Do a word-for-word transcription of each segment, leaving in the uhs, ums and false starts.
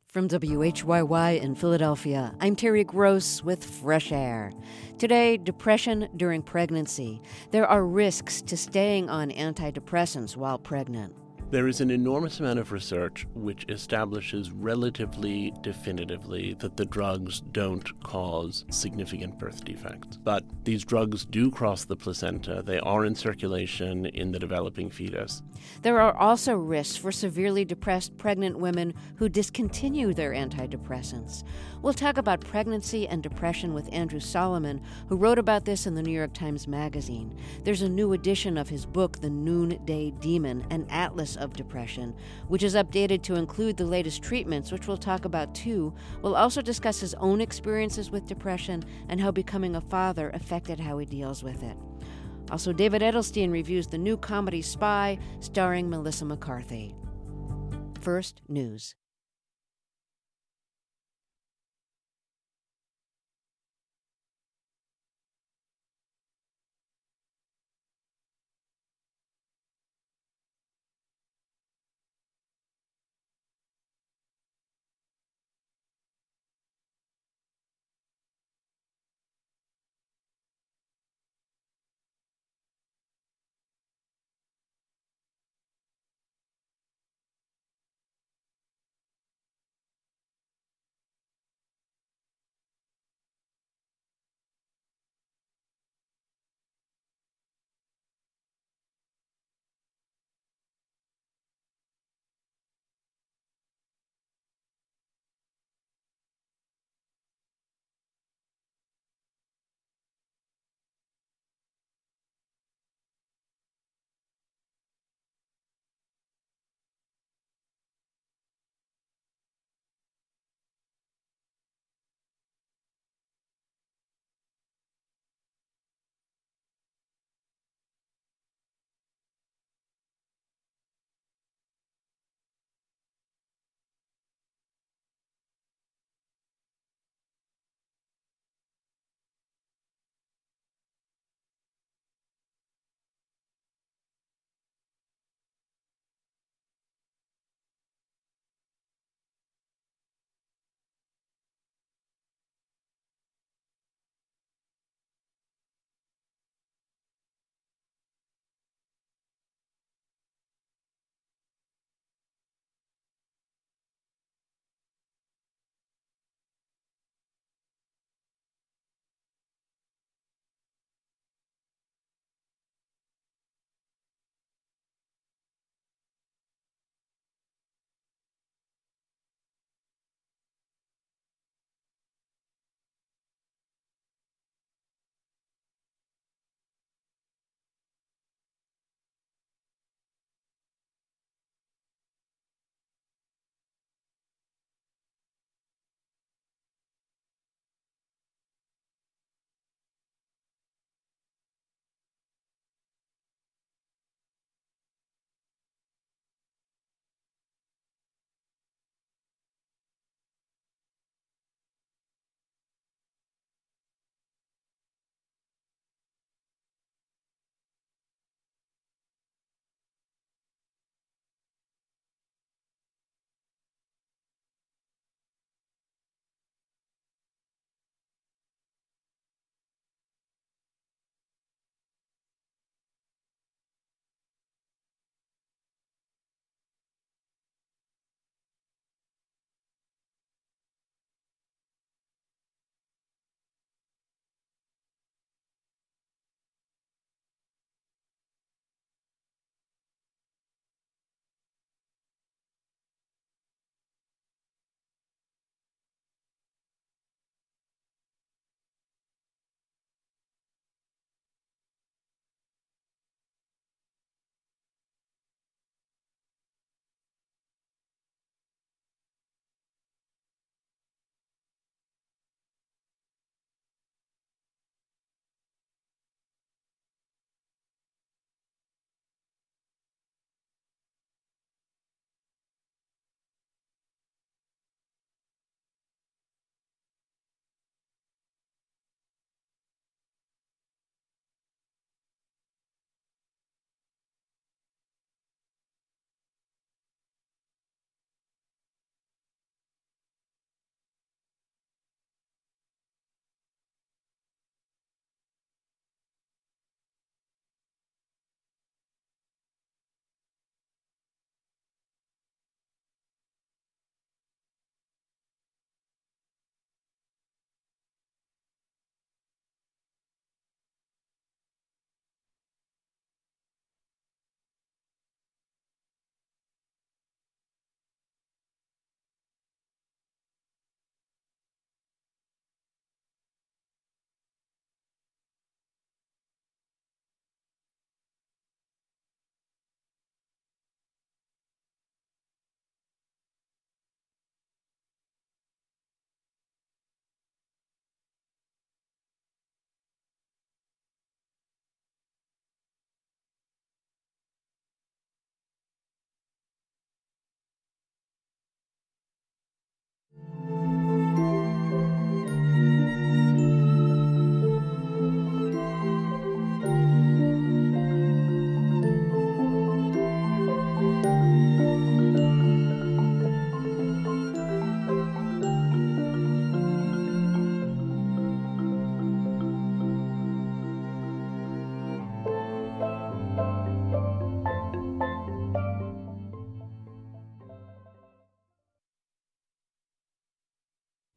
From W H Y Y in Philadelphia, I'm Terry Gross with Fresh Air. Today, depression during pregnancy. There are risks to staying on antidepressants while pregnant. There is an enormous amount of research which establishes relatively definitively that the drugs don't cause significant birth defects. But these drugs do cross the placenta. They are in circulation in the developing fetus. There are also risks for severely depressed pregnant women who discontinue their antidepressants. We'll talk about pregnancy and depression with Andrew Solomon, who wrote about this in the New York Times Magazine. There's a new edition of his book, The Noonday Demon, an atlas of depression, which is updated to include the latest treatments, which we'll talk about too. We'll also discuss his own experiences with depression and how becoming a father affected how he deals with it. Also, David Edelstein reviews the new comedy Spy, starring Melissa McCarthy. First, news.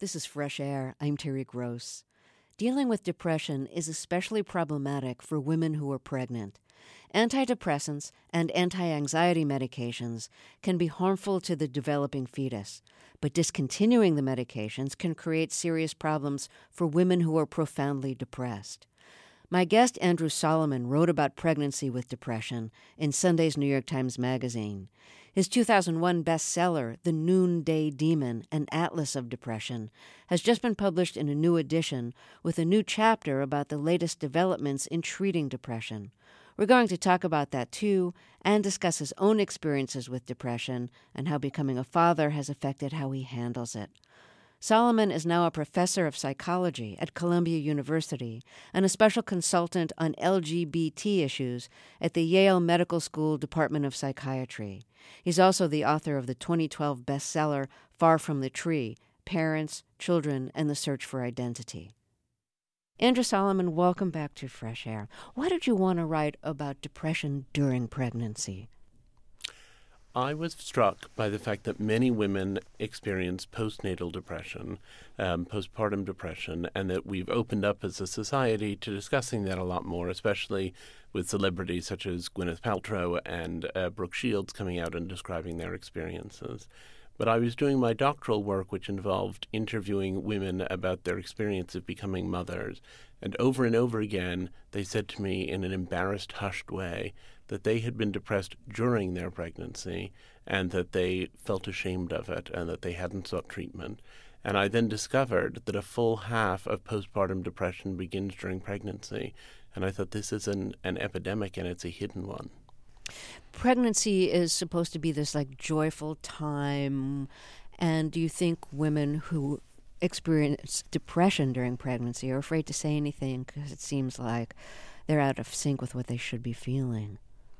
This is Fresh Air. I'm Terry Gross. Dealing with depression is especially problematic for women who are pregnant. Antidepressants and anti-anxiety medications can be harmful to the developing fetus, but discontinuing the medications can create serious problems for women who are profoundly depressed. My guest, Andrew Solomon, wrote about pregnancy with depression in Sunday's New York Times Magazine. His two thousand one bestseller, The Noonday Demon, An Atlas of Depression, has just been published in a new edition with a new chapter about the latest developments in treating depression. We're going to talk about that, too, and discuss his own experiences with depression and how becoming a father has affected how he handles it. Solomon is now a professor of psychology at Columbia University and a special consultant on L G B T issues at the Yale Medical School Department of Psychiatry. He's also the author of the twenty twelve bestseller Far from the Tree, Parents, Children, and the Search for Identity. Andrew Solomon, welcome back to Fresh Air. Why did you want to write about depression during pregnancy? I was struck by the fact that many women experience postnatal depression, um, postpartum depression, and that we've opened up as a society to discussing that a lot more, especially with celebrities such as Gwyneth Paltrow and uh, Brooke Shields coming out and describing their experiences. But I was doing my doctoral work, which involved interviewing women about their experience of becoming mothers. And over and over again, they said to me in an embarrassed, hushed way that they had been depressed during their pregnancy and that they felt ashamed of it and that they hadn't sought treatment. And I then discovered that a full half of postpartum depression begins during pregnancy. And I thought this is an, an epidemic, and it's a hidden one. Pregnancy is supposed to be this like joyful time, and do you think women who experience depression during pregnancy are afraid to say anything because it seems like they're out of sync with what they should be feeling?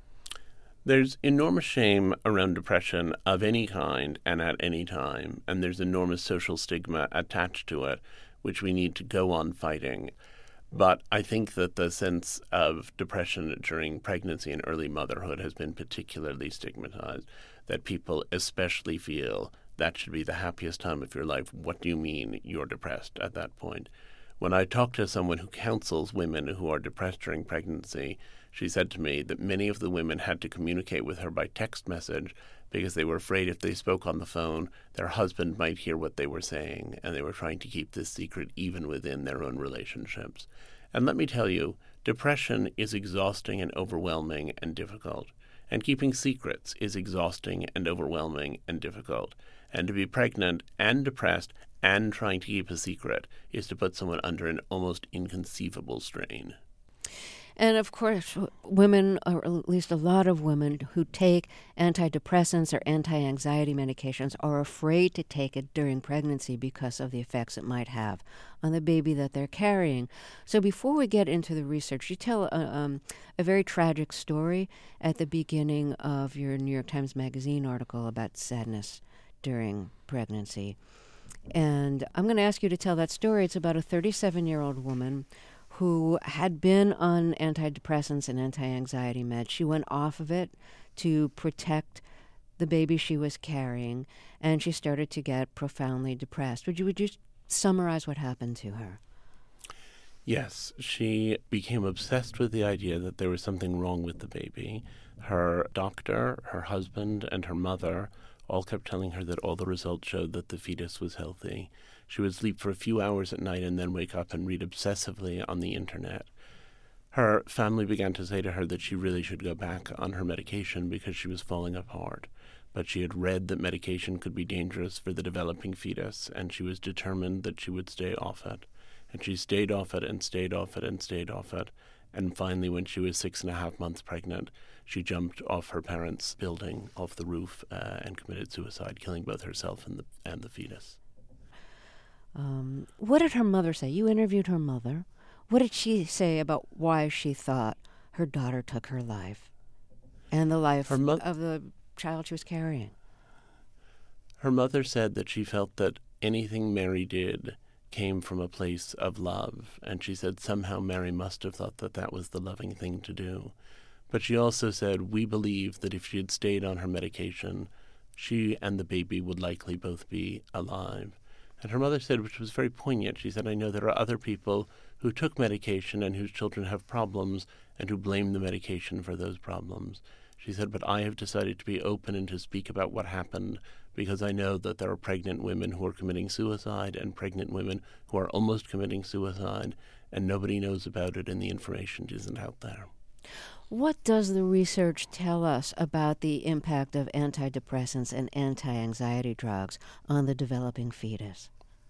There's enormous shame around depression of any kind and at any time, and there's enormous social stigma attached to it, which we need to go on fighting. But I think that the sense of depression during pregnancy and early motherhood has been particularly stigmatized, that people especially feel that should be the happiest time of your life. What do you mean you're depressed at that point? When I talk to someone who counsels women who are depressed during pregnancy, she said to me that many of the women had to communicate with her by text message because they were afraid if they spoke on the phone, their husband might hear what they were saying, and they were trying to keep this secret even within their own relationships. And let me tell you, depression is exhausting and overwhelming and difficult. And keeping secrets is exhausting and overwhelming and difficult. And to be pregnant and depressed and trying to keep a secret is to put someone under an almost inconceivable strain. And of course, women, or at least a lot of women who take antidepressants or anti-anxiety medications are afraid to take it during pregnancy because of the effects it might have on the baby that they're carrying. So before we get into the research, you tell a, um, a very tragic story at the beginning of your New York Times Magazine article about sadness during pregnancy. And I'm going to ask you to tell that story. It's about a thirty-seven-year-old woman who had been on antidepressants and anti-anxiety meds. She went off of it to protect the baby she was carrying, and she started to get profoundly depressed. Would you, would you summarize what happened to her? Yes, she became obsessed with the idea that there was something wrong with the baby. Her doctor, her husband, and her mother all kept telling her that all the results showed that the fetus was healthy. She would sleep for a few hours at night and then wake up and read obsessively on the internet. Her family began to say to her that she really should go back on her medication because she was falling apart. But she had read that medication could be dangerous for the developing fetus, and she was determined that she would stay off it. And she stayed off it and stayed off it and stayed off it. And finally, when she was six and a half months pregnant, she jumped off her parents' building, off the roof, uh, and committed suicide, killing both herself and the and the fetus. Um, what did her mother say? You interviewed her mother. What did she say about why she thought her daughter took her life and the life her mo- of the child she was carrying? Her mother said that she felt that anything Mary did came from a place of love, and she said somehow Mary must have thought that that was the loving thing to do. But she also said, we believe that if she had stayed on her medication, she and the baby would likely both be alive. And her mother said, which was very poignant, she said, I know there are other people who took medication and whose children have problems and who blame the medication for those problems. She said, but I have decided to be open and to speak about what happened because I know that there are pregnant women who are committing suicide and pregnant women who are almost committing suicide, and nobody knows about it and the information isn't out there. What does the research tell us about the impact of antidepressants and anti-anxiety drugs on the developing fetus?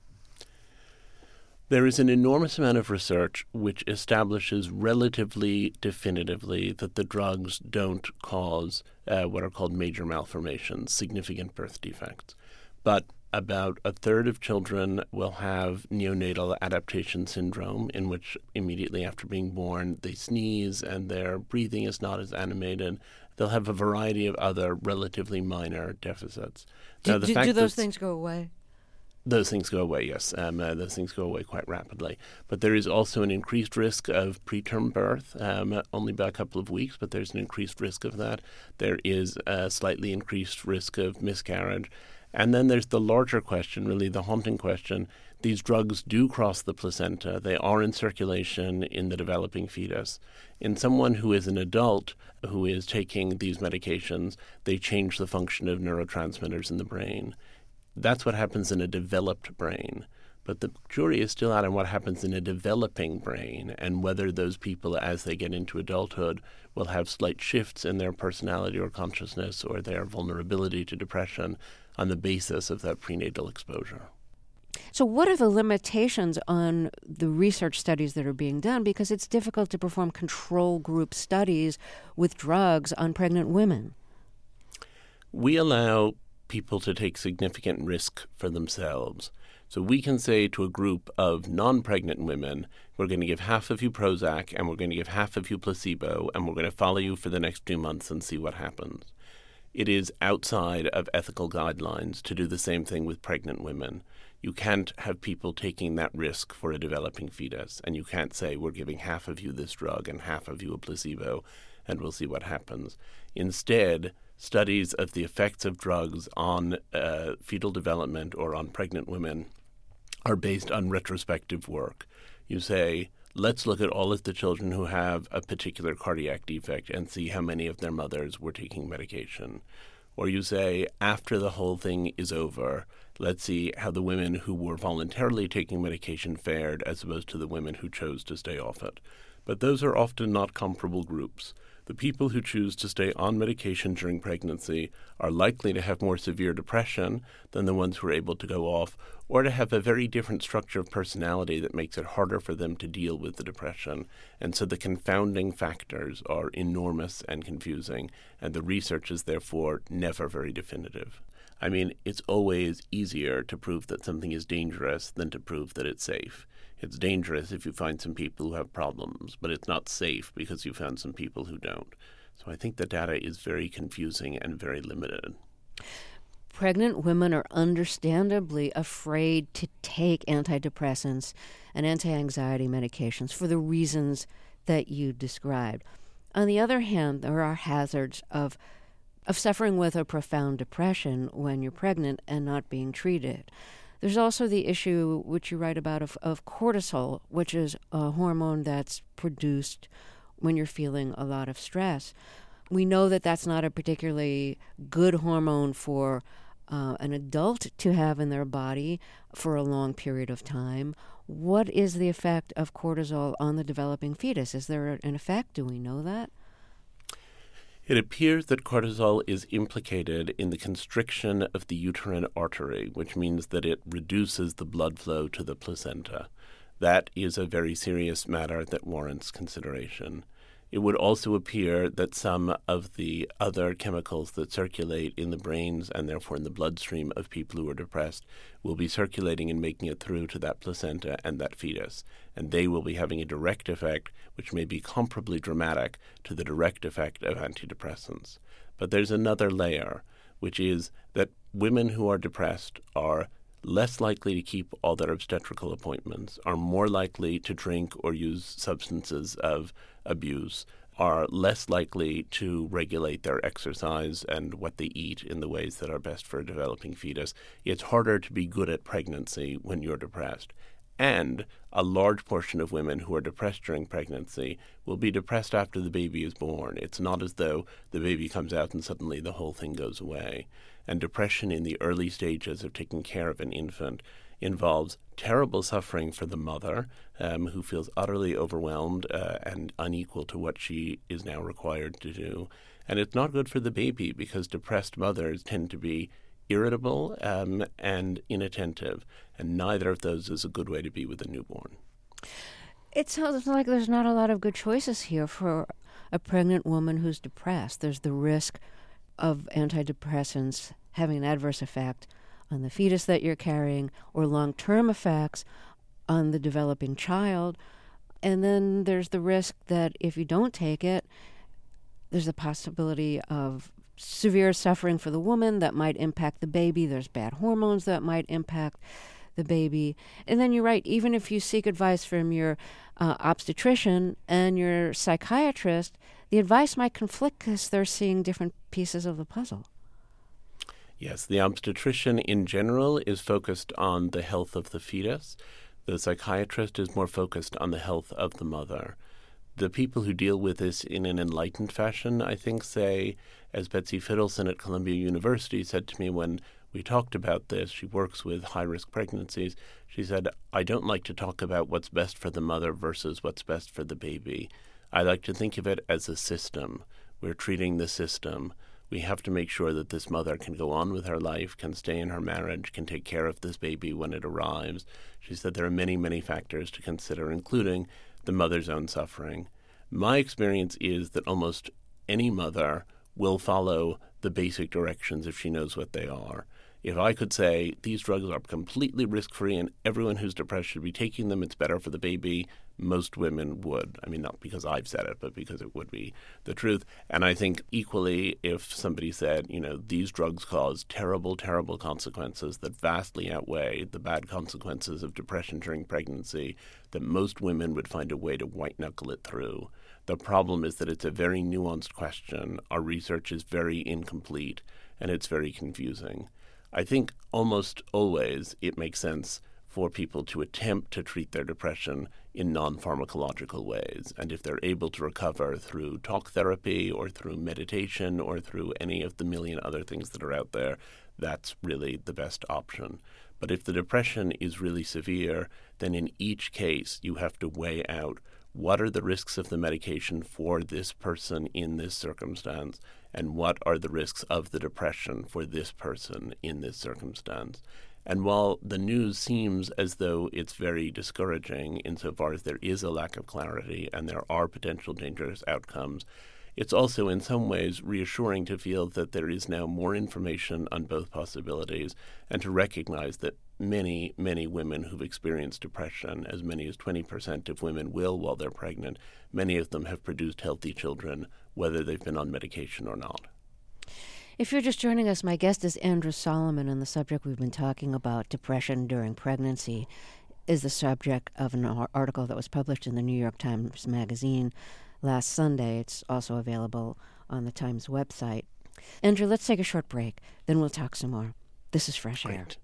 There is an enormous amount of research which establishes relatively definitively that the drugs don't cause uh, what are called major malformations, significant birth defects. But about a third of children will have neonatal adaptation syndrome, in which immediately after being born they sneeze and their breathing is not as animated. They'll have a variety of other relatively minor deficits. Do, now, the do, fact do those that things go away? Those things go away, yes. Um, uh, those things go away quite rapidly. But there is also an increased risk of preterm birth, um, only by a couple of weeks, but there's an increased risk of that. There is a slightly increased risk of miscarriage. And then there's the larger question, really the haunting question. These drugs do cross the placenta. They are in circulation in the developing fetus. In someone who is an adult who is taking these medications, they change the function of neurotransmitters in the brain. That's what happens in a developed brain. But the jury is still out on what happens in a developing brain and whether those people, as they get into adulthood, will have slight shifts in their personality or consciousness or their vulnerability to depression on the basis of that prenatal exposure. So what are the limitations on the research studies that are being done? Because it's difficult to perform control group studies with drugs on pregnant women. We allow people to take significant risk for themselves. So we can say to a group of non-pregnant women, we're going to give half of you Prozac and we're going to give half of you placebo and we're going to follow you for the next two months and see what happens. It is outside of ethical guidelines to do the same thing with pregnant women. You can't have people taking that risk for a developing fetus, and you can't say we're giving half of you this drug and half of you a placebo and we'll see what happens. Instead, studies of the effects of drugs on uh, fetal development or on pregnant women are based on retrospective work. You say, let's look at all of the children who have a particular cardiac defect and see how many of their mothers were taking medication. Or you say, after the whole thing is over, let's see how the women who were voluntarily taking medication fared as opposed to the women who chose to stay off it. But those are often not comparable groups. The people who choose to stay on medication during pregnancy are likely to have more severe depression than the ones who are able to go off, or to have a very different structure of personality that makes it harder for them to deal with the depression. And so the confounding factors are enormous and confusing, and the research is therefore never very definitive. I mean, it's always easier to prove that something is dangerous than to prove that it's safe. It's dangerous if you find some people who have problems, but it's not safe because you found some people who don't. So I think the data is very confusing and very limited. Pregnant women are understandably afraid to take antidepressants and anti-anxiety medications for the reasons that you described. On the other hand, there are hazards of of suffering with a profound depression when you're pregnant and not being treated. There's also the issue, which you write about, of, of cortisol, which is a hormone that's produced when you're feeling a lot of stress. We know that that's not a particularly good hormone for uh, an adult to have in their body for a long period of time. What is the effect of cortisol on the developing fetus? Is there an effect? Do we know that? It appears that cortisol is implicated in the constriction of the uterine artery, which means that it reduces the blood flow to the placenta. That is a very serious matter that warrants consideration. It would also appear that some of the other chemicals that circulate in the brains and therefore in the bloodstream of people who are depressed will be circulating and making it through to that placenta and that fetus. And they will be having a direct effect which may be comparably dramatic to the direct effect of antidepressants. But there's another layer, which is that women who are depressed are less likely to keep all their obstetrical appointments, are more likely to drink or use substances of abuse, are less likely to regulate their exercise and what they eat in the ways that are best for a developing fetus. It's harder to be good at pregnancy when you're depressed. And a large portion of women who are depressed during pregnancy will be depressed after the baby is born. It's not as though the baby comes out and suddenly the whole thing goes away. And depression in the early stages of taking care of an infant involves terrible suffering for the mother, um, who feels utterly overwhelmed uh, and unequal to what she is now required to do. And it's not good for the baby because depressed mothers tend to be irritable um, and inattentive, and neither of those is a good way to be with a newborn. It sounds like there's not a lot of good choices here for a pregnant woman who's depressed. There's the risk of antidepressants having an adverse effect on the fetus that you're carrying, or long-term effects on the developing child. And then there's the risk that if you don't take it, there's a possibility of severe suffering for the woman that might impact the baby. There's bad hormones that might impact the baby. And then you're right, even if you seek advice from your uh, obstetrician and your psychiatrist, the advice might conflict because they're seeing different pieces of the puzzle. Yes, the obstetrician in general is focused on the health of the fetus. The psychiatrist is more focused on the health of the mother. The people who deal with this in an enlightened fashion, I think, say, as Betsy Fiddleson at Columbia University said to me when we talked about this, she works with high-risk pregnancies, she said, I don't like to talk about what's best for the mother versus what's best for the baby. I like to think of it as a system. We're treating the system. We have to make sure that this mother can go on with her life, can stay in her marriage, can take care of this baby when it arrives. She said there are many, many factors to consider, including the mother's own suffering. My experience is that almost any mother will follow the basic directions if she knows what they are. If I could say these drugs are completely risk-free and everyone who's depressed should be taking them, it's better for the baby, most women would. I mean, not because I've said it, but because it would be the truth. And I think equally if somebody said, you know, these drugs cause terrible, terrible consequences that vastly outweigh the bad consequences of depression during pregnancy, that most women would find a way to white-knuckle it through. The problem is that it's a very nuanced question. Our research is very incomplete, and it's very confusing. I think almost always it makes sense for people to attempt to treat their depression in non-pharmacological ways. And if they're able to recover through talk therapy or through meditation or through any of the million other things that are out there, that's really the best option. But if the depression is really severe, then in each case you have to weigh out what are the risks of the medication for this person in this circumstance, and what are the risks of the depression for this person in this circumstance. And while the news seems as though it's very discouraging insofar as there is a lack of clarity and there are potential dangerous outcomes, it's also in some ways reassuring to feel that there is now more information on both possibilities and to recognize that many, many women who've experienced depression, as many as twenty percent of women will while they're pregnant, many of them have produced healthy children, whether they've been on medication or not. If you're just joining us, my guest is Andrew Solomon, and the subject we've been talking about, depression during pregnancy, is the subject of an article that was published in the New York Times Magazine last Sunday. It's also available on the Times website. Andrew, let's take a short break, then we'll talk some more. This is Fresh Air. Great.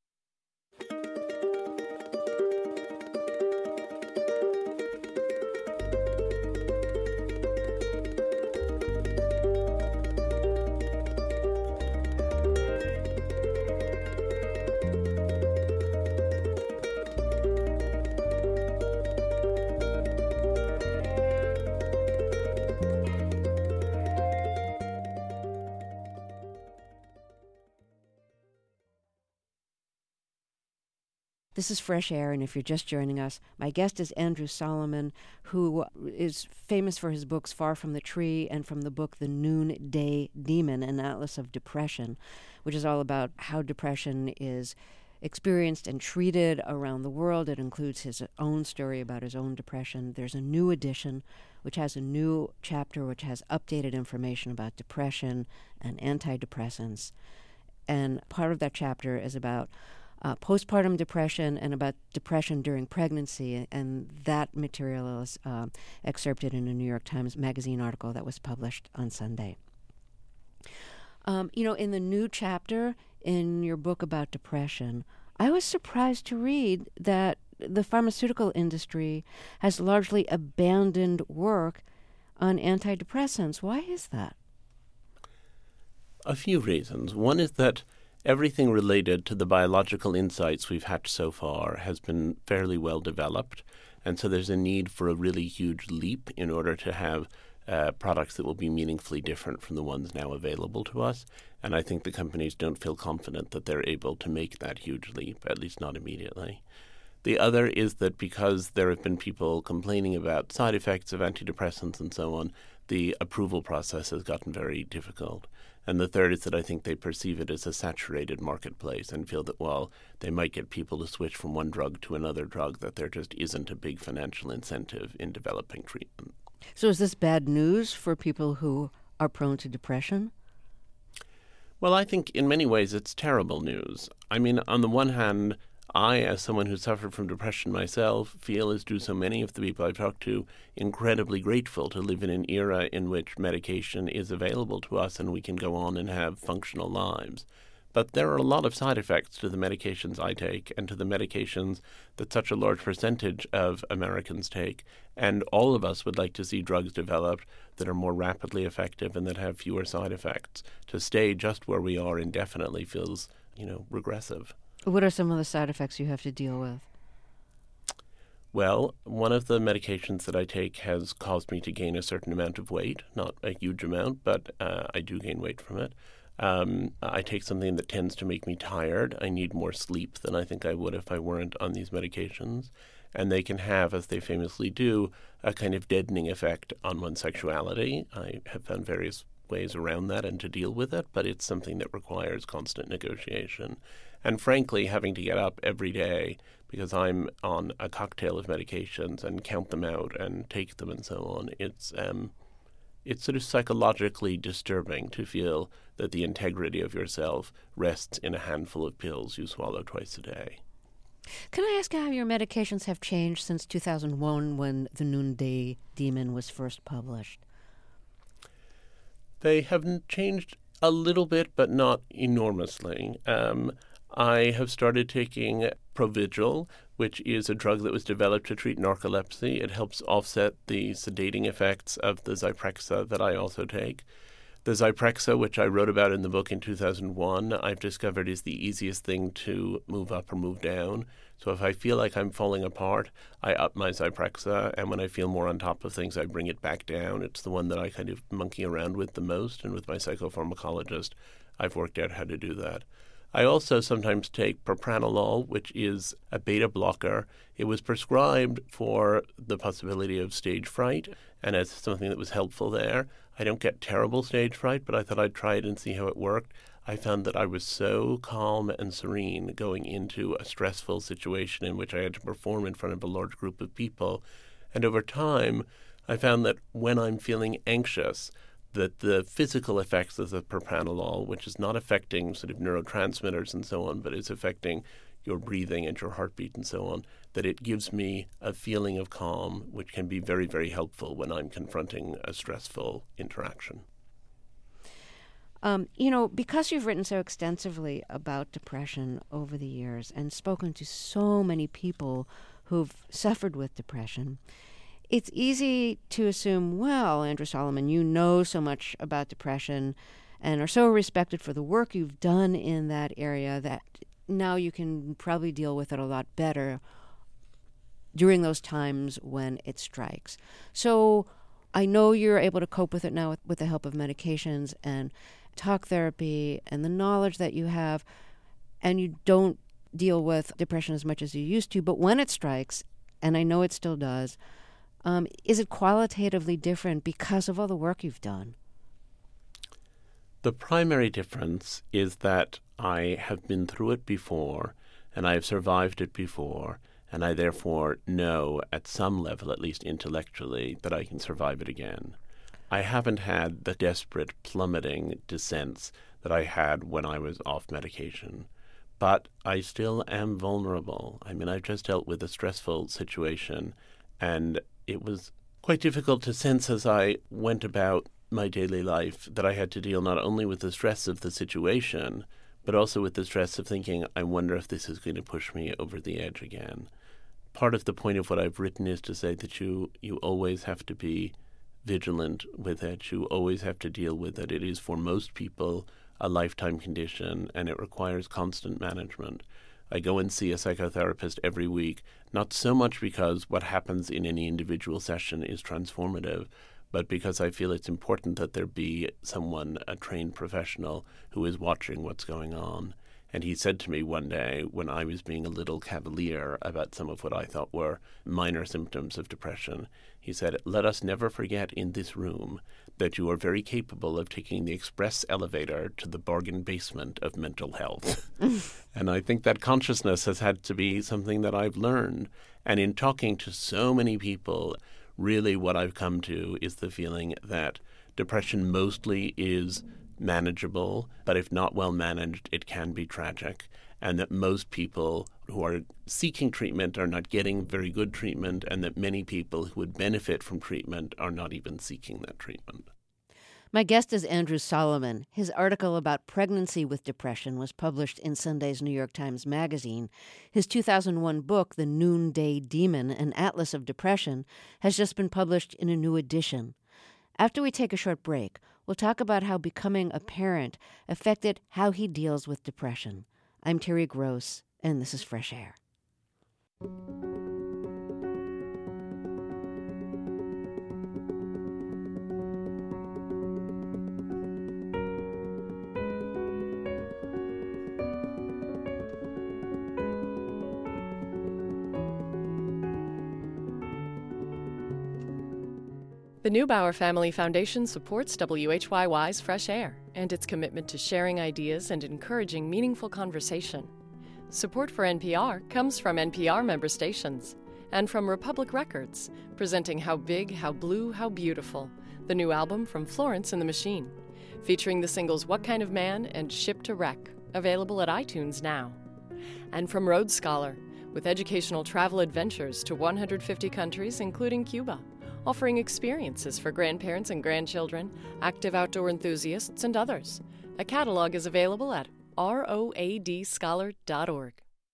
This is Fresh Air, and if you're just joining us, my guest is Andrew Solomon, who is famous for his books Far from the Tree and from the book The Noonday Demon, an Atlas of Depression, which is all about how depression is experienced and treated around the world. It includes his own story about his own depression. There's a new edition, which has a new chapter, which has updated information about depression and antidepressants. And part of that chapter is about uh, postpartum depression and about depression during pregnancy. And that material is uh, excerpted in a New York Times Magazine article that was published on Sunday. Um, you know, in the new chapter in your book about depression, I was surprised to read that the pharmaceutical industry has largely abandoned work on antidepressants. Why is that? A few reasons. One is that everything related to the biological insights we've had so far has been fairly well developed, and so there's a need for a really huge leap in order to have uh, products that will be meaningfully different from the ones now available to us. And I think the companies don't feel confident that they're able to make that huge leap, at least not immediately. The other is that because there have been people complaining about side effects of antidepressants and so on, the approval process has gotten very difficult. And the third is that I think they perceive it as a saturated marketplace and feel that while they might get people to switch from one drug to another drug, that there just isn't a big financial incentive in developing treatment. So is this bad news for people who are prone to depression? Well, I think in many ways it's terrible news. I mean, on the one hand, I, as someone who suffered from depression myself, feel, as do so many of the people I've talked to, incredibly grateful to live in an era in which medication is available to us and we can go on and have functional lives. But there are a lot of side effects to the medications I take and to the medications that such a large percentage of Americans take. And all of us would like to see drugs developed that are more rapidly effective and that have fewer side effects. To stay just where we are indefinitely feels, you know, regressive. What are some of the side effects you have to deal with? Well, one of the medications that I take has caused me to gain a certain amount of weight, not a huge amount, but uh, I do gain weight from it. Um, I take something that tends to make me tired. I need more sleep than I think I would if I weren't on these medications. And they can have, as they famously do, a kind of deadening effect on one's sexuality. I have found various ways around that and to deal with it, but it's something that requires constant negotiation. And frankly, having to get up every day because I'm on a cocktail of medications and count them out and take them and so on, it's um, it's sort of psychologically disturbing to feel that the integrity of yourself rests in a handful of pills you swallow twice a day. Can I ask how your medications have changed since two thousand one when The Noonday Demon was first published? They have changed a little bit, but not enormously. Um, I have started taking Provigil, which is a drug that was developed to treat narcolepsy. It helps offset the sedating effects of the Zyprexa that I also take. The Zyprexa, which I wrote about in the book in two thousand one, I've discovered is the easiest thing to move up or move down. So if I feel like I'm falling apart, I up my Zyprexa, and when I feel more on top of things, I bring it back down. It's the one that I kind of monkey around with the most, and with my psychopharmacologist, I've worked out how to do that. I also sometimes take propranolol, which is a beta blocker. It was prescribed for the possibility of stage fright, and as something that was helpful there. I don't get terrible stage fright, but I thought I'd try it and see how it worked. I found that I was so calm and serene going into a stressful situation in which I had to perform in front of a large group of people. And over time, I found that when I'm feeling anxious, that the physical effects of the propranolol, which is not affecting sort of neurotransmitters and so on, but is affecting your breathing and your heartbeat and so on, that it gives me a feeling of calm, which can be very, very helpful when I'm confronting a stressful interaction. Um, you know, because you've written so extensively about depression over the years and spoken to so many people who've suffered with depression, it's easy to assume, well, Andrew Solomon, you know so much about depression and are so respected for the work you've done in that area that now you can probably deal with it a lot better during those times when it strikes. So I know you're able to cope with it now with, with the help of medications and talk therapy and the knowledge that you have, and you don't deal with depression as much as you used to. But when it strikes, and I know it still does, um, is it qualitatively different because of all the work you've done? The primary difference is that I have been through it before, and I have survived it before, and I therefore know at some level, at least intellectually, that I can survive it again. I haven't had the desperate plummeting descents that I had when I was off medication. but I still am vulnerable. I mean, I've just dealt with a stressful situation, and it was quite difficult to sense as I went about my daily life that I had to deal not only with the stress of the situation, but also with the stress of thinking, I wonder if this is going to push me over the edge again. Part of the point of what I've written is to say that you, you always have to be vigilant with it. You always have to deal with it. It is, for most people, a lifetime condition, and it requires constant management. I go and see a psychotherapist every week, not so much because what happens in any individual session is transformative, but because I feel it's important that there be someone, a trained professional, who is watching what's going on. And he said to me one day, when I was being a little cavalier about some of what I thought were minor symptoms of depression, he said, let us never forget in this room that you are very capable of taking the express elevator to the bargain basement of mental health. And I think that consciousness has had to be something that I've learned. And in talking to so many people, really what I've come to is the feeling that depression mostly is manageable, but if not well managed, it can be tragic, and that most people who are seeking treatment are not getting very good treatment, and that many people who would benefit from treatment are not even seeking that treatment. My guest is Andrew Solomon. His article about pregnancy with depression was published in Sunday's New York Times Magazine. His two thousand one book, The Noonday Demon, An Atlas of Depression, has just been published in a new edition. After we take a short break, we'll talk about how becoming a parent affected how he deals with depression. I'm Terry Gross, and this is Fresh Air. The Neubauer Family Foundation supports W H Y Y's Fresh Air and its commitment to sharing ideas and encouraging meaningful conversation. Support for N P R comes from N P R member stations and from Republic Records, presenting How Big, How Blue, How Beautiful, the new album from Florence and the Machine, featuring the singles What Kind of Man and Ship to Wreck, available at iTunes now. And from Road Scholar, with educational travel adventures to one hundred fifty countries, including Cuba, offering experiences for grandparents and grandchildren, active outdoor enthusiasts, and others. A catalog is available at road scholar dot org.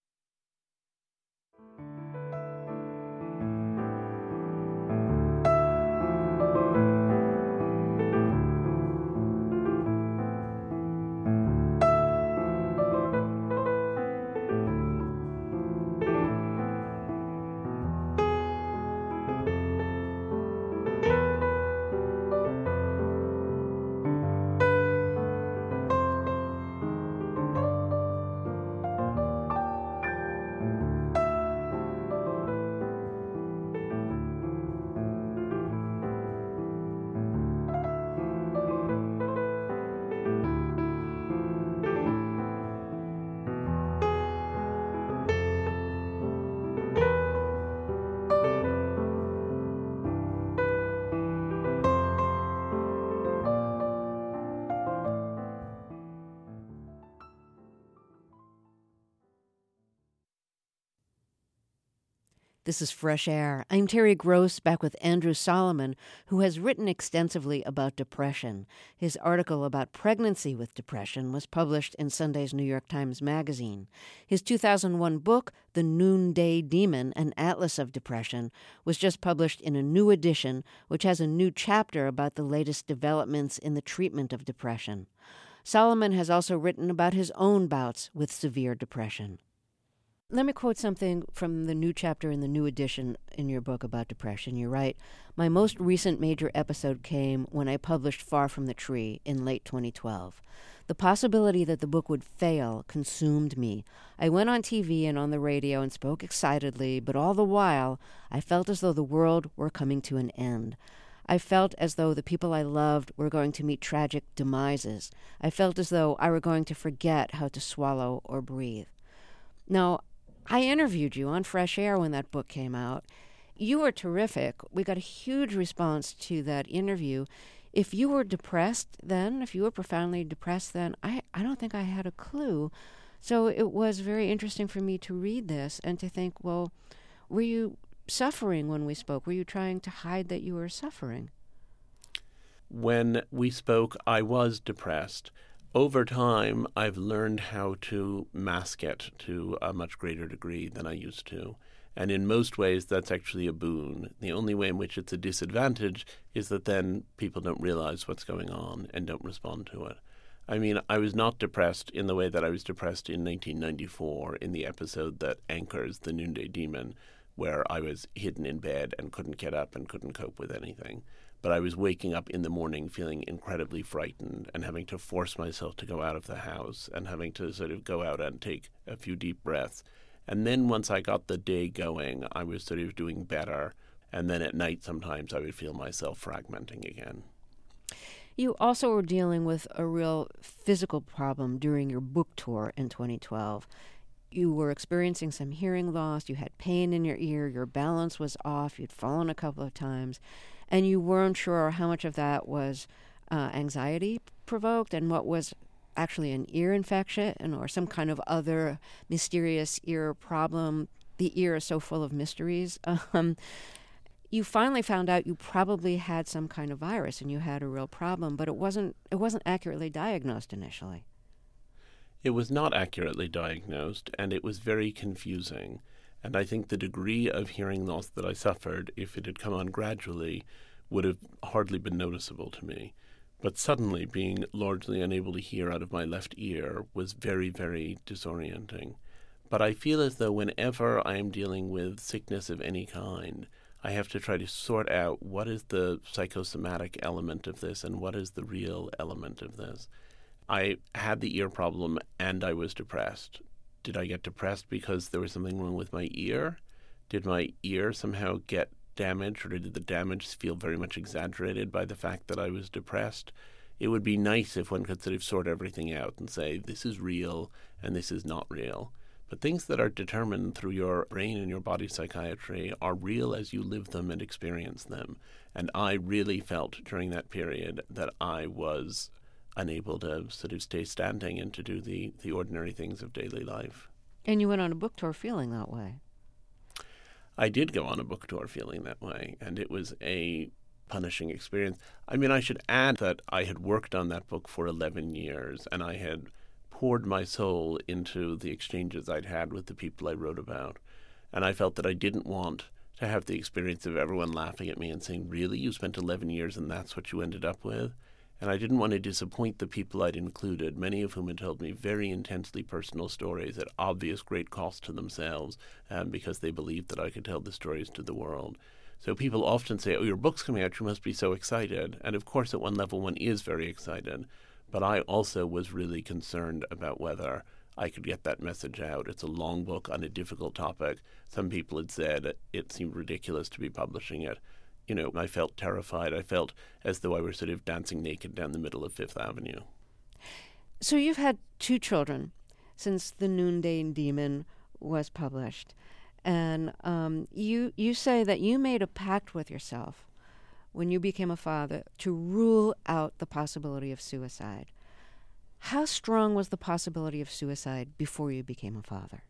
This is Fresh Air. I'm Terry Gross, back with Andrew Solomon, who has written extensively about depression. His article about pregnancy with depression was published in Sunday's New York Times Magazine. His two thousand one book, The Noonday Demon, An Atlas of Depression, was just published in a new edition, which has a new chapter about the latest developments in the treatment of depression. Solomon has also written about his own bouts with severe depression. Let me quote something from the new chapter in the new edition in your book about depression. You write, "My most recent major episode came when I published Far From the Tree in late twenty twelve. The possibility that the book would fail consumed me. I went on T V and on the radio and spoke excitedly, but all the while I felt as though the world were coming to an end. I felt as though the people I loved were going to meet tragic demises. I felt as though I were going to forget how to swallow or breathe." Now, I interviewed you on Fresh Air when that book came out. You were terrific. We got a huge response to that interview. If you were depressed then, if you were profoundly depressed then, I, I don't think I had a clue. So it was very interesting for me to read this and to think, well, were you suffering when we spoke? Were you trying to hide that you were suffering? When we spoke, I was depressed. Over time, I've learned how to mask it to a much greater degree than I used to. And in most ways, that's actually a boon. The only way in which it's a disadvantage is that then people don't realize what's going on and don't respond to it. I mean, I was not depressed in the way that I was depressed in nineteen ninety-four in the episode that anchors The Noonday Demon, where I was hidden in bed and couldn't get up and couldn't cope with anything. But I was waking up in the morning feeling incredibly frightened and having to force myself to go out of the house and having to sort of go out and take a few deep breaths. And then once I got the day going, I was sort of doing better. And then at night, sometimes I would feel myself fragmenting again. You also were dealing with a real physical problem during your book tour in twenty twelve. You were experiencing some hearing loss, you had pain in your ear, your balance was off, you'd fallen a couple of times, and you weren't sure how much of that was uh, anxiety provoked and what was actually an ear infection or some kind of other mysterious ear problem. The ear is so full of mysteries. Um, you finally found out you probably had some kind of virus and you had a real problem, but it wasn't it wasn't accurately diagnosed initially. It was not accurately diagnosed, and it was very confusing. And I think the degree of hearing loss that I suffered, if it had come on gradually, would have hardly been noticeable to me. But suddenly being largely unable to hear out of my left ear was very, very disorienting. But I feel as though whenever I am dealing with sickness of any kind, I have to try to sort out what is the psychosomatic element of this and what is the real element of this. I had the ear problem and I was depressed. Did I get depressed because there was something wrong with my ear? Did my ear somehow get damaged, or did the damage feel very much exaggerated by the fact that I was depressed? It would be nice if one could sort of sort everything out and say, this is real and this is not real. But things that are determined through your brain and your body psychiatry are real as you live them and experience them. And I really felt during that period that I was unable to sort of stay standing and to do the, the ordinary things of daily life. And you went on a book tour feeling that way. I did go on a book tour feeling that way, and it was a punishing experience. I mean, I should add that I had worked on that book for eleven years, and I had poured my soul into the exchanges I'd had with the people I wrote about. And I felt that I didn't want to have the experience of everyone laughing at me and saying, really, you spent eleven years and that's what you ended up with? And I didn't want to disappoint the people I'd included, many of whom had told me very intensely personal stories at obvious great cost to themselves, um, because they believed that I could tell the stories to the world. So people often say, oh, your book's coming out, you must be so excited. And of course, at one level, one is very excited. But I also was really concerned about whether I could get that message out. It's a long book on a difficult topic. Some people had said it seemed ridiculous to be publishing it. You know, I felt terrified. I felt as though I were sort of dancing naked down the middle of Fifth Avenue. So you've had two children since The Noonday Demon was published. And um, you you say that you made a pact with yourself when you became a father to rule out the possibility of suicide. How strong was the possibility of suicide before you became a father?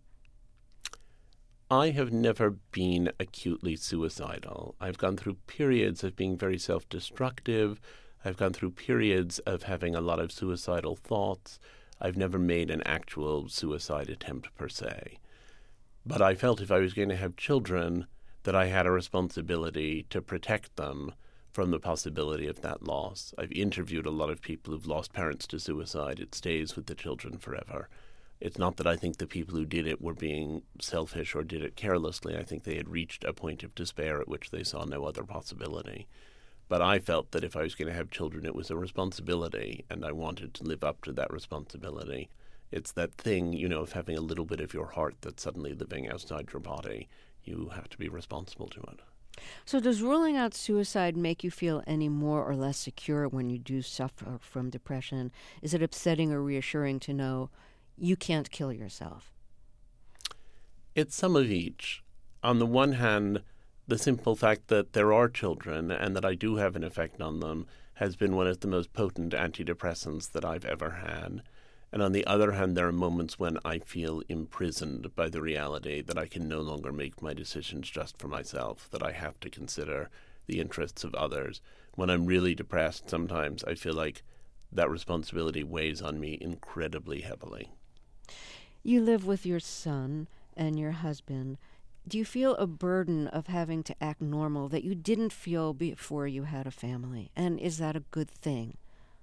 I have never been acutely suicidal. I've gone through periods of being very self-destructive. I've gone through periods of having a lot of suicidal thoughts. I've never made an actual suicide attempt per se. But I felt if I was going to have children, that I had a responsibility to protect them from the possibility of that loss. I've interviewed a lot of people who've lost parents to suicide. It stays with the children forever. It's not that I think the people who did it were being selfish or did it carelessly. I think they had reached a point of despair at which they saw no other possibility. But I felt that if I was going to have children, it was a responsibility, and I wanted to live up to that responsibility. It's that thing, you know, of having a little bit of your heart that's suddenly living outside your body. You have to be responsible to it. So does ruling out suicide make you feel any more or less secure when you do suffer from depression? Is it upsetting or reassuring to know you can't kill yourself? It's some of each. On the one hand, the simple fact that there are children and that I do have an effect on them has been one of the most potent antidepressants that I've ever had. And on the other hand, there are moments when I feel imprisoned by the reality that I can no longer make my decisions just for myself, that I have to consider the interests of others. When I'm really depressed, sometimes I feel like that responsibility weighs on me incredibly heavily. You live with your son and your husband. Do you feel a burden of having to act normal that you didn't feel before you had a family? And is that a good thing?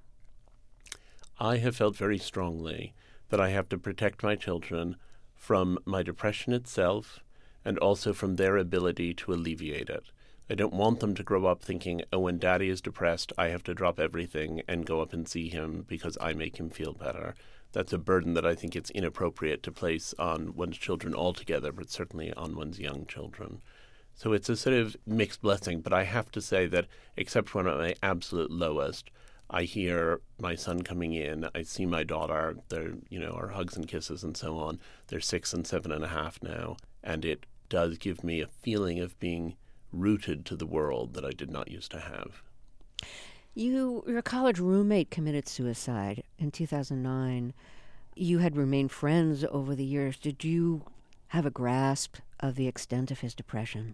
I have felt very strongly that I have to protect my children from my depression itself and also from their ability to alleviate it. I don't want them to grow up thinking, oh, when Daddy is depressed, I have to drop everything and go up and see him because I make him feel better. That's a burden that I think it's inappropriate to place on one's children altogether, but certainly on one's young children. So it's a sort of mixed blessing, but I have to say that except when I'm at my absolute lowest, I hear my son coming in, I see my daughter, they're, you know, our hugs and kisses and so on. They're six and seven and a half now, and it does give me a feeling of being rooted to the world that I did not used to have. You, your college roommate committed suicide in two thousand nine. You had remained friends over the years. Did you have a grasp of the extent of his depression?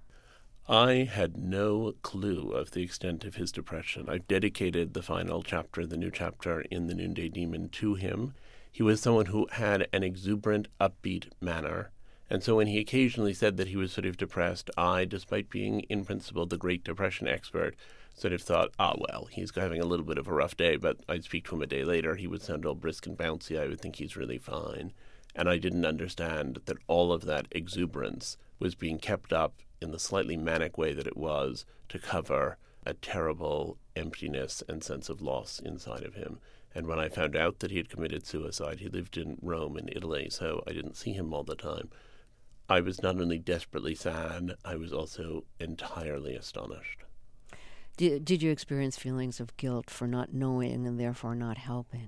I had no clue of the extent of his depression. I've dedicated the final chapter, the new chapter in The Noonday Demon, to him. He was someone who had an exuberant, upbeat manner. And so when he occasionally said that he was sort of depressed, I, despite being in principle the Great Depression expert, sort of thought, ah, well, he's having a little bit of a rough day, but I'd speak to him a day later. He would sound all brisk and bouncy. I would think he's really fine. And I didn't understand that all of that exuberance was being kept up in the slightly manic way that it was to cover a terrible emptiness and sense of loss inside of him. And when I found out that he had committed suicide, he lived in Rome in Italy, so I didn't see him all the time. I was not only desperately sad, I was also entirely astonished. Did, did you experience feelings of guilt for not knowing and therefore not helping?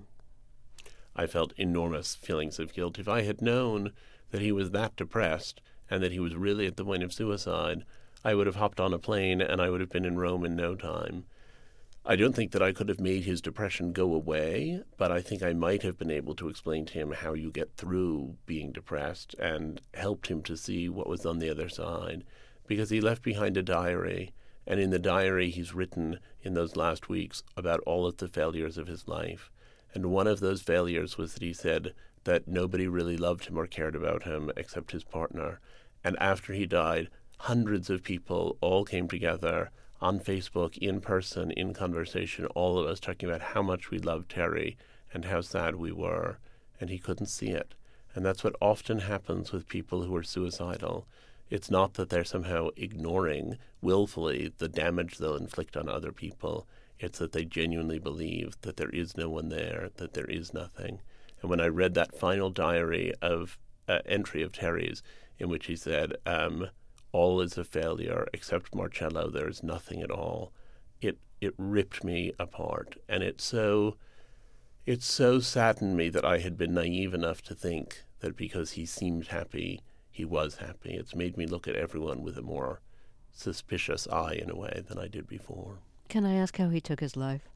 I felt enormous feelings of guilt. If I had known that he was that depressed and that he was really at the point of suicide, I would have hopped on a plane and I would have been in Rome in no time. I don't think that I could have made his depression go away, but I think I might have been able to explain to him how you get through being depressed and helped him to see what was on the other side, because he left behind a diary, and in the diary he's written in those last weeks about all of the failures of his life. And one of those failures was that he said that nobody really loved him or cared about him except his partner. And after he died, hundreds of people all came together on Facebook, in person, in conversation, all of us talking about how much we loved Terry and how sad we were, and he couldn't see it. And that's what often happens with people who are suicidal. It's not that they're somehow ignoring willfully the damage they'll inflict on other people. It's that they genuinely believe that there is no one there, that there is nothing. And when I read that final diary of uh, entry of Terry's, in which he said, um, all is a failure except Marcello, there is nothing at all, it it ripped me apart. And it so it so saddened me that I had been naive enough to think that because he seemed happy, he was happy. It's made me look at everyone with a more suspicious eye in a way than I did before. Can I ask how he took his life?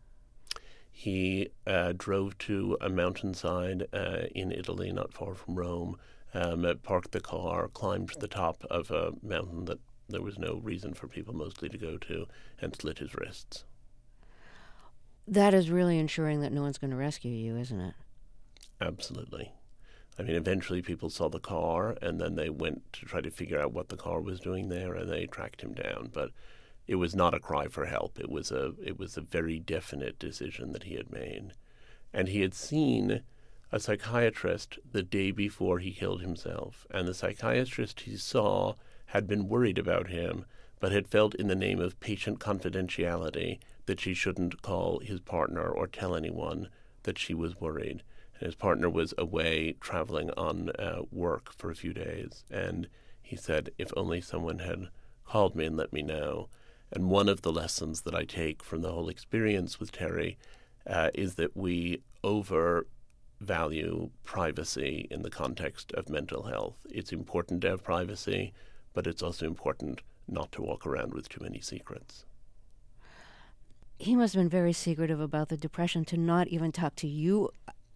He uh, drove to a mountainside uh, in Italy, not far from Rome, um, parked the car, climbed to the top of a mountain that there was no reason for people mostly to go to, and slit his wrists. That is really ensuring that no one's going to rescue you, isn't it? Absolutely. I mean, eventually people saw the car, and then they went to try to figure out what the car was doing there, and they tracked him down. But it was not a cry for help. It was a it was a very definite decision that he had made. And he had seen a psychiatrist the day before he killed himself. And the psychiatrist he saw had been worried about him, but had felt in the name of patient confidentiality that she shouldn't call his partner or tell anyone that she was worried. And his partner was away traveling on uh, work for a few days. And he said, if only someone had called me and let me know. And one of the lessons that I take from the whole experience with Terry uh, is that we overvalue privacy in the context of mental health. It's important to have privacy, but it's also important not to walk around with too many secrets. He must have been very secretive about the depression, to not even talk to you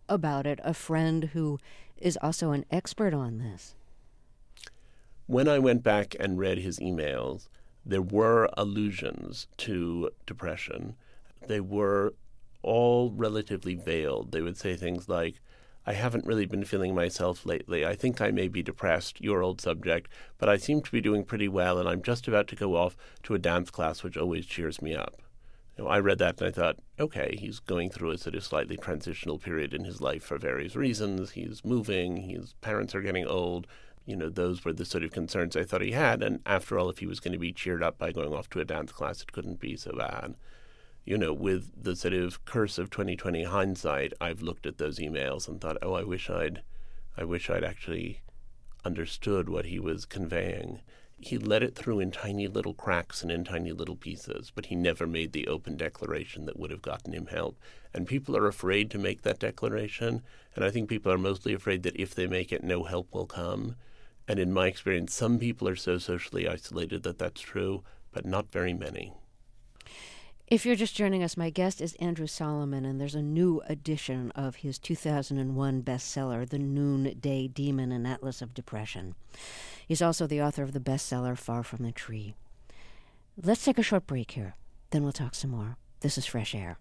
about it, a friend who is also an expert on this. When I went back and read his emails, there were allusions to depression. They were all relatively veiled. They would say things like, I haven't really been feeling myself lately. I think I may be depressed, your old subject, but I seem to be doing pretty well, and I'm just about to go off to a dance class, which always cheers me up. You know, I read that and I thought, okay, he's going through a sort of slightly transitional period in his life for various reasons. He's moving, his parents are getting old. You know, those were the sort of concerns I thought he had. And after all, if he was going to be cheered up by going off to a dance class, it couldn't be so bad. You know, with the sort of curse of twenty twenty hindsight, I've looked at those emails and thought, oh, I wish I'd, I wish I'd actually understood what he was conveying. He let it through in tiny little cracks and in tiny little pieces, but he never made the open declaration that would have gotten him help. And people are afraid to make that declaration, and I think people are mostly afraid that if they make it, no help will come. And in my experience, some people are so socially isolated that that's true, but not very many. If you're just joining us, my guest is Andrew Solomon, and there's a new edition of his two thousand one bestseller, The Noonday Demon, an Atlas of Depression. He's also the author of the bestseller, Far from the Tree. Let's take a short break here, then we'll talk some more. This is Fresh Air.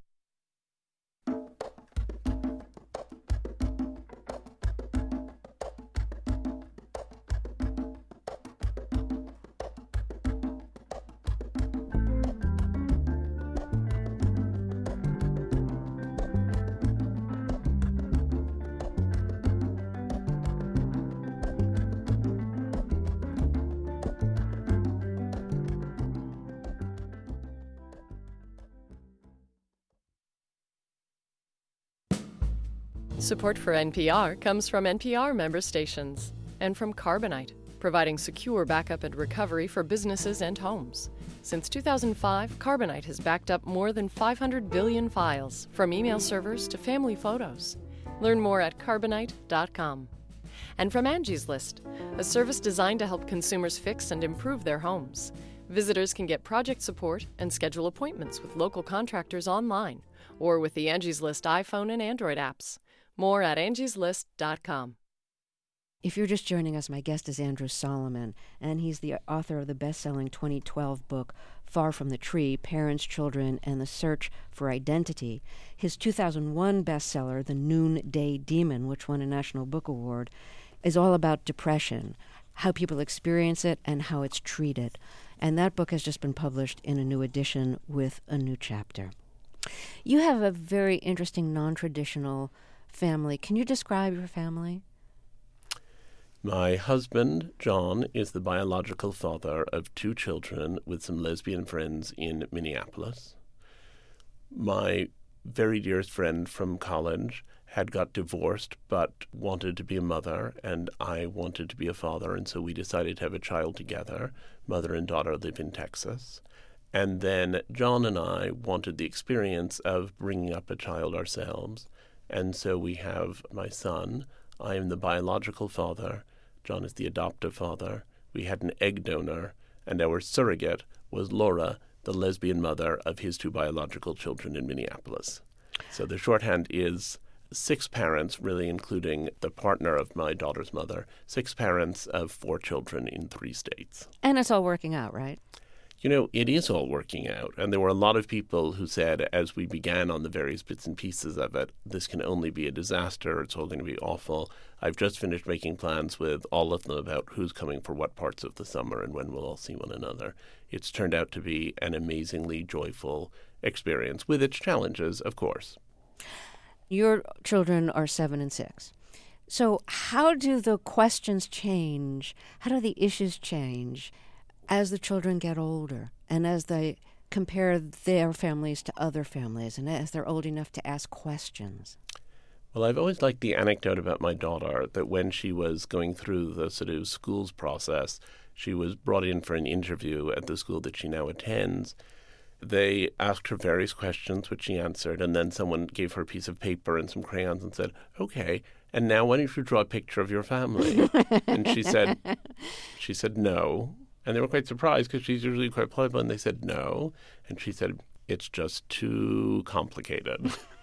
Support for N P R comes from N P R member stations and from Carbonite, providing secure backup and recovery for businesses and homes. Since two thousand five, Carbonite has backed up more than five hundred billion files, from email servers to family photos. Learn more at carbonite dot com. And from Angie's List, a service designed to help consumers fix and improve their homes. Visitors can get project support and schedule appointments with local contractors online or with the Angie's List iPhone and Android apps. More at angies list dot com. If you're just joining us, my guest is Andrew Solomon, and he's the author of the best-selling twenty twelve book, Far from the Tree, Parents, Children, and the Search for Identity. His two thousand one bestseller, The Noonday Demon, which won a National Book Award, is all about depression, how people experience it, and how it's treated. And that book has just been published in a new edition with a new chapter. You have a very interesting, non-traditional family. Can you describe your family? My husband, John, is the biological father of two children with some lesbian friends in Minneapolis. My very dearest friend from college had got divorced but wanted to be a mother, and I wanted to be a father, and so we decided to have a child together. Mother and daughter live in Texas. And then John and I wanted the experience of bringing up a child ourselves. And so we have my son. I am the biological father. John is the adoptive father. We had an egg donor. And our surrogate was Laura, the lesbian mother of his two biological children in Minneapolis. So the shorthand is six parents, really including the partner of my daughter's mother, six parents of four children in three states. And it's all working out, right? You know, it is all working out. And there were a lot of people who said, as we began on the various bits and pieces of it, this can only be a disaster. It's all going to be awful. I've just finished making plans with all of them about who's coming for what parts of the summer and when we'll all see one another. It's turned out to be an amazingly joyful experience, with its challenges, of course. Your children are seven and six. So how do the questions change? How do the issues change as the children get older and as they compare their families to other families and as they're old enough to ask questions? Well, I've always liked the anecdote about my daughter that when she was going through the sort of schools process, she was brought in for an interview at the school that she now attends. They asked her various questions, which she answered, and then someone gave her a piece of paper and some crayons and said, okay, and now why don't you draw a picture of your family? And she said, she said no. And they were quite surprised because she's usually quite polite, and they said no. And she said, it's just too complicated.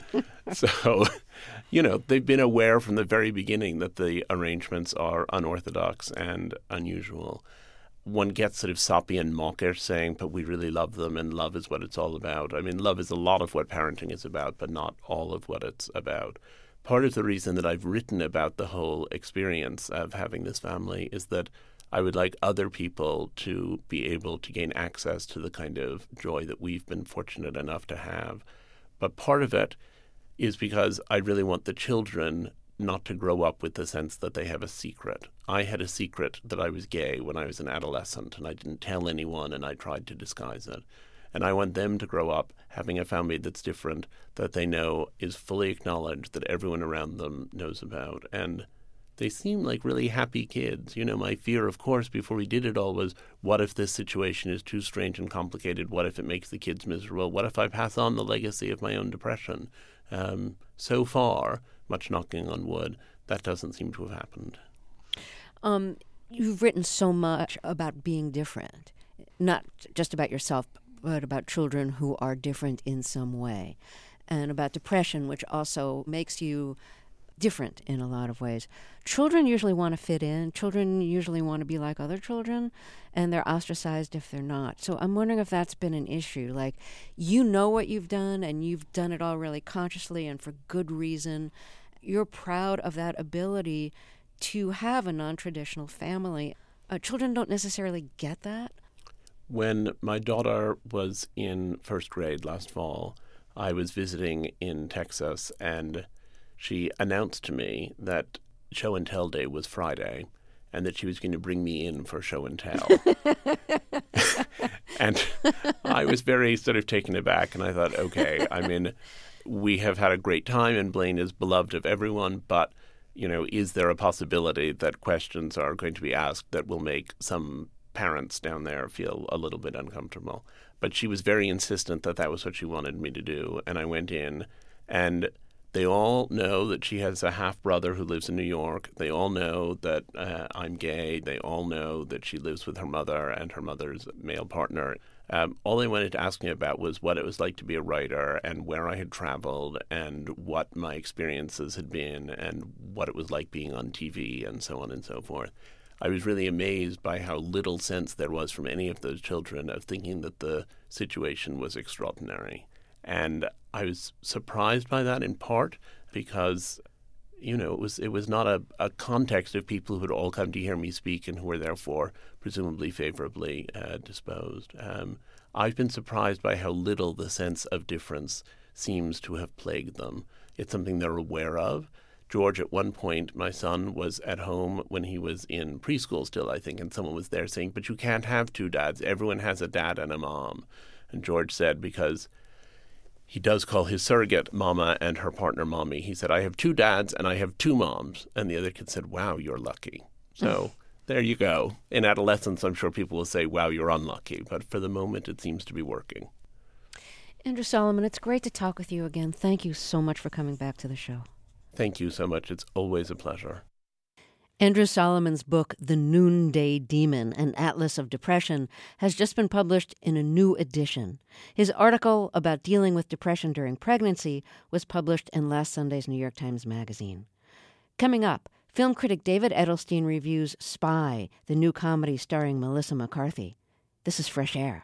So, you know, they've been aware from the very beginning that the arrangements are unorthodox and unusual. One gets sort of soppy and mawkish saying, but we really love them and love is what it's all about. I mean, love is a lot of what parenting is about, but not all of what it's about. Part of the reason that I've written about the whole experience of having this family is that I would like other people to be able to gain access to the kind of joy that we've been fortunate enough to have. But part of it is because I really want the children not to grow up with the sense that they have a secret. I had a secret that I was gay when I was an adolescent, and I didn't tell anyone, and I tried to disguise it. And I want them to grow up having a family that's different, that they know is fully acknowledged, that everyone around them knows about. And they seem like really happy kids. You know, my fear, of course, before we did it all was, what if this situation is too strange and complicated? What if it makes the kids miserable? What if I pass on the legacy of my own depression? Um, so far, much knocking on wood, that doesn't seem to have happened. Um, you've written so much about being different, not just about yourself, but about children who are different in some way, and about depression, which also makes you different in a lot of ways. Children usually want to fit in. Children usually want to be like other children, and they're ostracized if they're not. So I'm wondering if that's been an issue. Like, you know what you've done, and you've done it all really consciously and for good reason. You're proud of that ability to have a non-traditional family. Uh, children don't necessarily get that. When my daughter was in first grade last fall, I was visiting in Texas, and she announced to me that show and tell day was Friday and that she was going to bring me in for show and tell. And I was very sort of taken aback, and I thought, okay, I mean, we have had a great time and Blaine is beloved of everyone, but, you know, is there a possibility that questions are going to be asked that will make some parents down there feel a little bit uncomfortable? But she was very insistent that that was what she wanted me to do, and I went in, and they all know that she has a half-brother who lives in New York. They all know that uh, I'm gay. They all know that she lives with her mother and her mother's male partner. Um, all they wanted to ask me about was what it was like to be a writer and where I had traveled and what my experiences had been and what it was like being on T V and so on and so forth. I was really amazed by how little sense there was from any of those children of thinking that the situation was extraordinary. And I was surprised by that in part because, you know, it was it was not a, a context of people who had all come to hear me speak and who were therefore presumably favorably uh, disposed. Um, I've been surprised by how little the sense of difference seems to have plagued them. It's something they're aware of. George, at one point, my son, was at home when he was in preschool still, I think, and someone was there saying, but you can't have two dads. Everyone has a dad and a mom. And George said, because he does call his surrogate mama and her partner mommy. He said, I have two dads and I have two moms. And the other kid said, wow, you're lucky. So there you go. In adolescence, I'm sure people will say, wow, you're unlucky. But for the moment, it seems to be working. Andrew Solomon, it's great to talk with you again. Thank you so much for coming back to the show. Thank you so much. It's always a pleasure. Andrew Solomon's book, The Noonday Demon, An Atlas of Depression, has just been published in a new edition. His article about dealing with depression during pregnancy was published in last Sunday's New York Times Magazine. Coming up, film critic David Edelstein reviews Spy, the new comedy starring Melissa McCarthy. This is Fresh Air.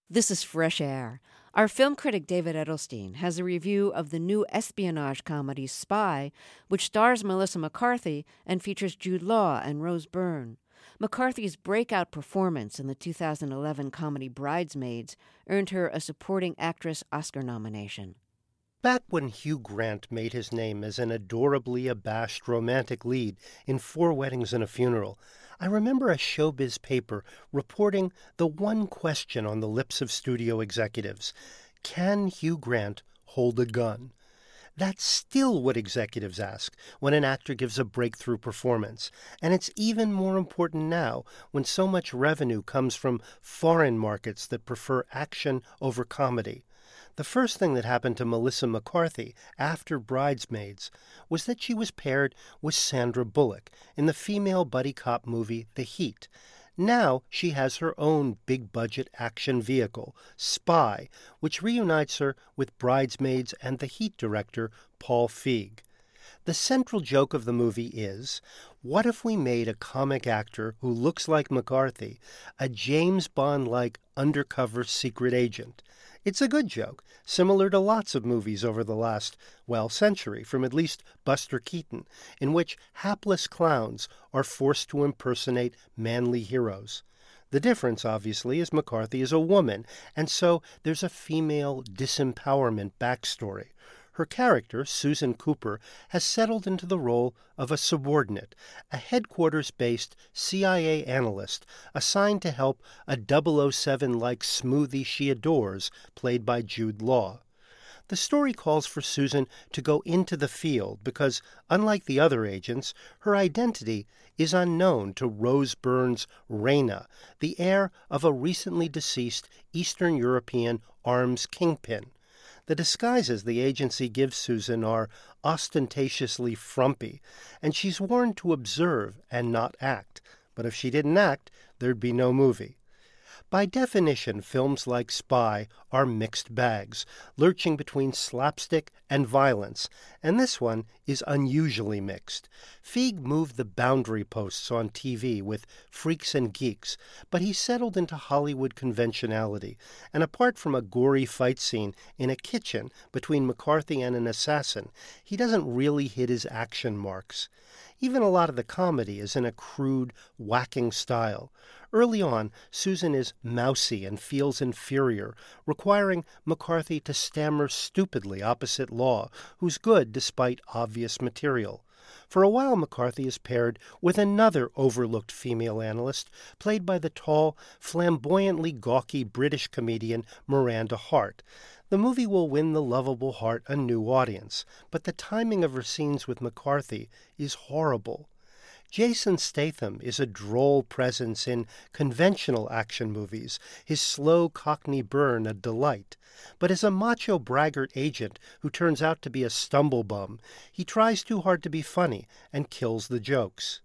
This is Fresh Air. Our film critic David Edelstein has a review of the new espionage comedy Spy, which stars Melissa McCarthy and features Jude Law and Rose Byrne. McCarthy's breakout performance in the two thousand eleven comedy Bridesmaids earned her a Supporting Actress Oscar nomination. Back when Hugh Grant made his name as an adorably abashed romantic lead in Four Weddings and a Funeral, I remember a showbiz paper reporting the one question on the lips of studio executives: can Hugh Grant hold a gun? That's still what executives ask when an actor gives a breakthrough performance, and it's even more important now when so much revenue comes from foreign markets that prefer action over comedy. The first thing that happened to Melissa McCarthy after Bridesmaids was that she was paired with Sandra Bullock in the female buddy cop movie The Heat. Now she has her own big-budget action vehicle, Spy, which reunites her with Bridesmaids and The Heat director Paul Feig. The central joke of the movie is, what if we made a comic actor who looks like McCarthy a James Bond-like undercover secret agent? It's a good joke, similar to lots of movies over the last, well, century, from at least Buster Keaton, in which hapless clowns are forced to impersonate manly heroes. The difference, obviously, is McCarthy is a woman, and so there's a female disempowerment backstory. Her character, Susan Cooper, has settled into the role of a subordinate, a headquarters-based C I A analyst assigned to help a double oh seven-like smoothie she adores, played by Jude Law. The story calls for Susan to go into the field because, unlike the other agents, her identity is unknown to Rose Byrne's Reyna, the heir of a recently deceased Eastern European arms kingpin. The disguises the agency gives Susan are ostentatiously frumpy, and she's warned to observe and not act. But if she didn't act, there'd be no movie. By definition, films like Spy are mixed bags, lurching between slapstick and violence, and this one is unusually mixed. Feig moved the boundary posts on T V with Freaks and Geeks, but he settled into Hollywood conventionality, and apart from a gory fight scene in a kitchen between McCarthy and an assassin, he doesn't really hit his action marks. Even a lot of the comedy is in a crude, whacking style. Early on, Susan is mousy and feels inferior, requiring McCarthy to stammer stupidly opposite Law, who's good despite obvious material. For a while, McCarthy is paired with another overlooked female analyst, played by the tall, flamboyantly gawky British comedian Miranda Hart. The movie will win the lovable Hart a new audience, but the timing of her scenes with McCarthy is horrible. Jason Statham is a droll presence in conventional action movies, his slow Cockney burn a delight. But as a macho braggart agent who turns out to be a stumblebum, he tries too hard to be funny and kills the jokes.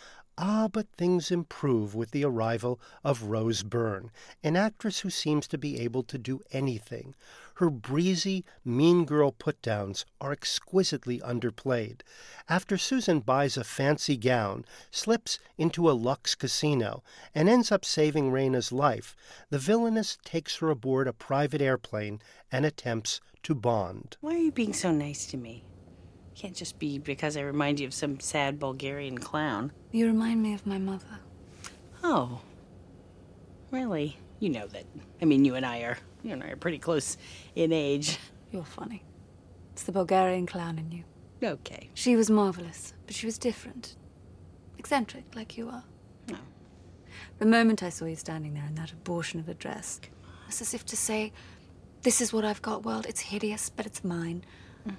Ah, but things improve with the arrival of Rose Byrne, an actress who seems to be able to do anything. Her breezy, mean girl put-downs are exquisitely underplayed. After Susan buys a fancy gown, slips into a luxe casino, and ends up saving Reyna's life, the villainess takes her aboard a private airplane and attempts to bond. Why are you being so nice to me? Can't just be because I remind you of some sad Bulgarian clown. You remind me of my mother. Oh. Really? You know that. I mean, you and I are, you and I are pretty close in age. You're funny. It's the Bulgarian clown in you. Okay. She was marvelous, but she was different. Eccentric, like you are. No. The moment I saw you standing there in that abortion of a dress, it was as if to say, this is what I've got, world. It's hideous, but it's mine. Mm.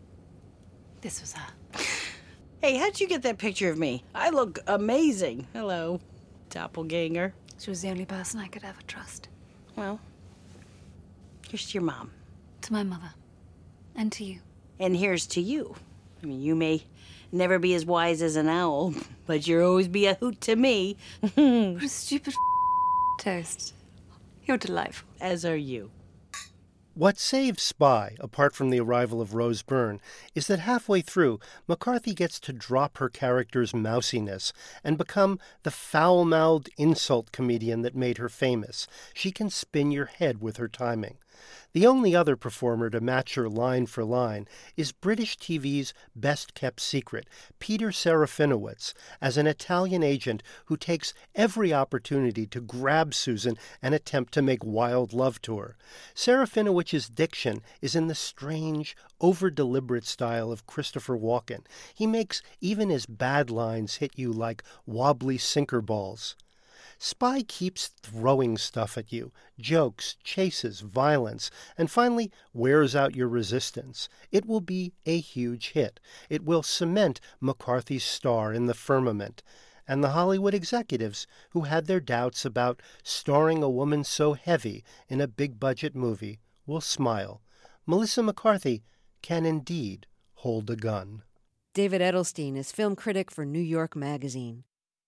This was her. Hey, how'd you get that picture of me? I look amazing. Hello, doppelganger. She was the only person I could ever trust. Well, here's to your mom. To my mother. And to you. And here's to you. I mean, you may never be as wise as an owl, but you'll always be a hoot to me. What a stupid toast. You're delightful. As are you. What saves Spy, apart from the arrival of Rose Byrne, is that halfway through, McCarthy gets to drop her character's mousiness and become the foul-mouthed insult comedian that made her famous. She can spin your head with her timing. The only other performer to match her line for line is British T V's best-kept secret, Peter Serafinowicz, as an Italian agent who takes every opportunity to grab Susan and attempt to make wild love to her. Serafinowicz's diction is in the strange, over-deliberate style of Christopher Walken. He makes even his bad lines hit you like wobbly sinker balls. Spy keeps throwing stuff at you, jokes, chases, violence, and finally wears out your resistance. It will be a huge hit. It will cement McCarthy's star in the firmament. And the Hollywood executives who had their doubts about starring a woman so heavy in a big-budget movie will smile. Melissa McCarthy can indeed hold a gun. David Edelstein is film critic for New York Magazine.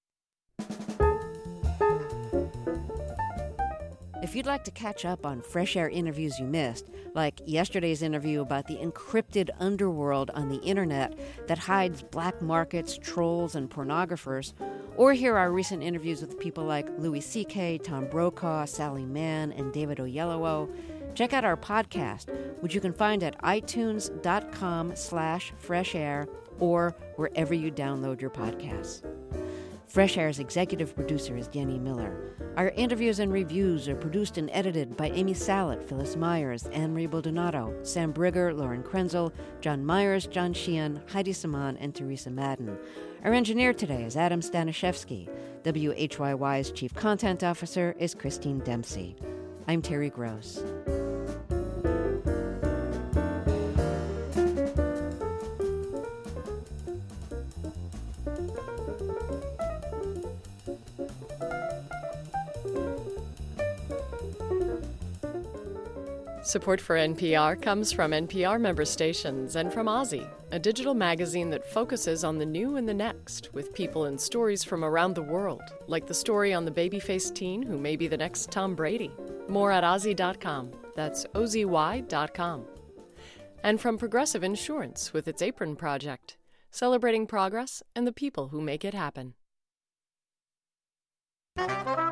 If you'd like to catch up on Fresh Air interviews you missed, like yesterday's interview about the encrypted underworld on the internet that hides black markets, trolls, and pornographers, or hear our recent interviews with people like Louis C K, Tom Brokaw, Sally Mann, and David Oyelowo, check out our podcast, which you can find at itunes.com slash fresh air or wherever you download your podcasts. Fresh Air's executive producer is Jenny Miller. Our interviews and reviews are produced and edited by Amy Salet, Phyllis Myers, Anne-Marie Baldonado, Sam Brigger, Lauren Krenzel, John Myers, John Sheehan, Heidi Saman, and Teresa Madden. Our engineer today is Adam Stanishevsky. W H Y Y's chief content officer is Christine Dempsey. I'm Terry Gross. Support for N P R comes from N P R member stations and from Ozzy, a digital magazine that focuses on the new and the next, with people and stories from around the world, like the story on the baby-faced teen who may be the next Tom Brady. More at ozzy dot com. That's O Z Y dot com. And from Progressive Insurance with its Apron Project, celebrating progress and the people who make it happen.